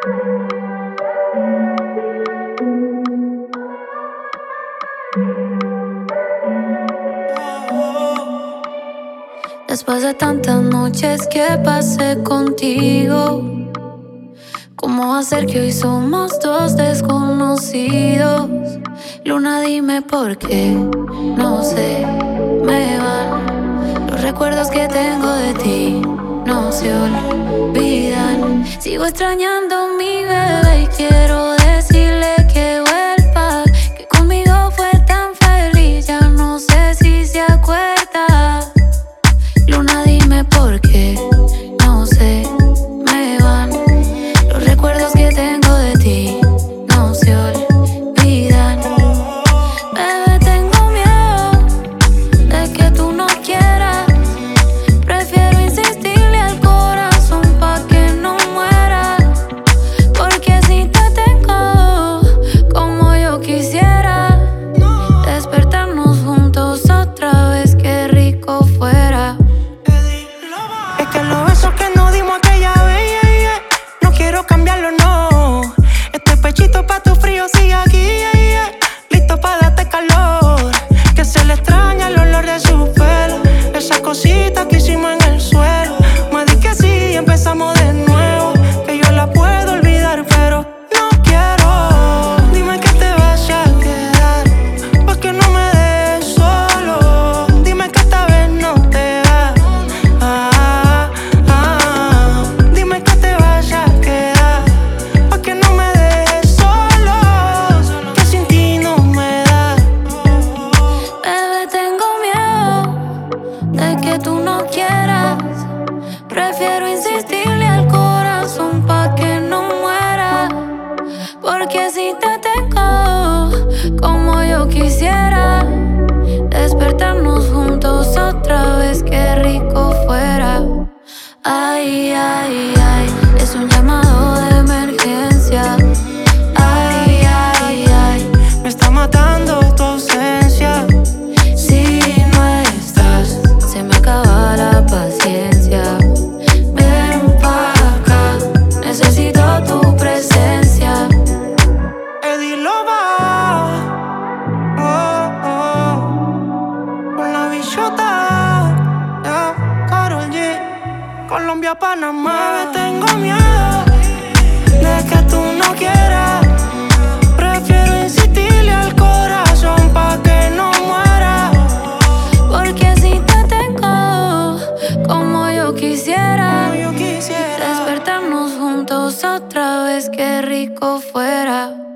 Después de tantas noches que pasé contigo, ¿cómo hacer que hoy somos dos desconocidos? Luna, dime por qué, no sé, me van los recuerdos que tengo de ti, no se olvidan. Sigo extrañando a mi bebé y quiero decirle que vuelva, que conmigo fue tan feliz, ya no sé si se acuerda. Luna, dime por qué, no sé, me van los recuerdos que tengo de ti, no se olvidan. Bebé, tengo miedo de que tú no quieras. Prefiero insistirle al corazón pa' que no muera, porque si te tengo como yo quisiera, despertarnos juntos otra vez, qué rico fuera. Es que los besos que nos dimos aquella vez, no quiero cambiarlo, no. Este pechito pa' tu frío sigue aquí, listo pa' darte calor. Que se le extraña el olor de su pelo, esas cositas que hicimos en el suelo. Me di que sí y empezamos de nuevo, que yo la puedo olvidar, pero no quiero. Dime que te vas a quedar, porque no me dejes solo. Dime que esta vez no te vas. Dime que te vas a quedar, porque no me dejes solo, que sin ti no me da. Bebé, tengo miedo de que tú no quieras. Prefiero insistirle al corazón pa' que no muera, porque si te tengo como yo quisiera, despertarnos juntos otra vez, qué rico fuera. Ay, ay, ay, es un llamado de emergencia. Ay, ay, ay, Me está matando tu ausencia. si no estás, se me acaba la paciencia. Ven pa' acá, necesito tu presencia. Eddie lo va, con la bichota, Karol G, Colombia, Panamá. Tengo miedo de que tú no quieras. Prefiero insistirle al corazón pa' que no muera. Porque si te tengo como yo quisiera, Como yo quisiera. despertarnos juntos otra vez, qué rico fuera.